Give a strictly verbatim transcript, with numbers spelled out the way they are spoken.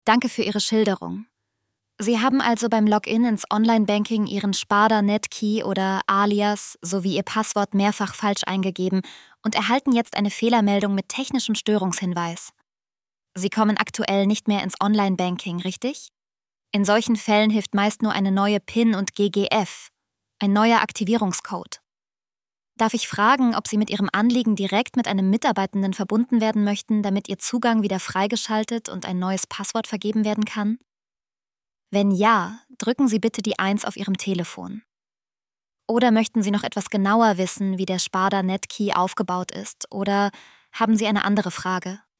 Danke für Ihre Schilderung. Sie haben also beim Login ins Online-Banking Ihren Sparda-Netkey oder Alias sowie Ihr Passwort mehrfach falsch eingegeben und erhalten jetzt eine Fehlermeldung mit technischem Störungshinweis. Sie kommen aktuell nicht mehr ins Online-Banking, richtig? In solchen Fällen hilft meist nur eine neue PIN und G G F, ein neuer Aktivierungscode. Darf ich fragen, ob Sie mit Ihrem Anliegen direkt mit einem Mitarbeitenden verbunden werden möchten, damit Ihr Zugang wieder freigeschaltet und ein neues Passwort vergeben werden kann? Wenn ja, drücken Sie bitte die eins auf Ihrem Telefon. Oder möchten Sie noch etwas genauer wissen, wie der Sparda Netkey aufgebaut ist, oder haben Sie eine andere Frage?